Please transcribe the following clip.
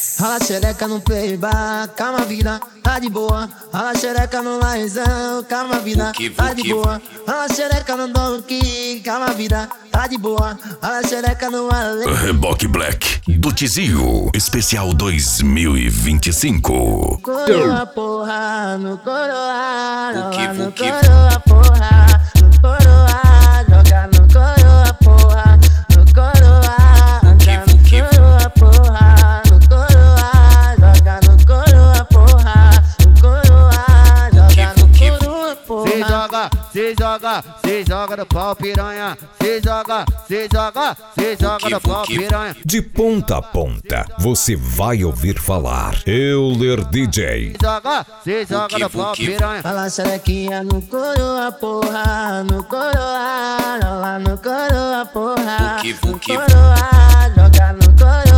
Beats. Rala xereca no playbar, calma vida, tá de boa. Rala xereca no laizão, calma vida, tá de boa. Rala xereca no donkey, calma vida, tá de boa. Rala xereca no ale. Reboque Black do Tizinho, especial 2025. Coroa porra, no coroa, rola no coroa porra, no coroa, joga no coroa porra, no coroa, anda no coroa porra, no coroa, joga no coroa porra, no coroa, joga no coroa porra. Se joga no pau piranha, se joga no pau piranha. De ponta a ponta, você vai ouvir falar Euler DJ. Se joga no pau piranha. Fala xerequinha no coroa porra, no coroa, rola no coroa porra, no coroa, joga no coroa.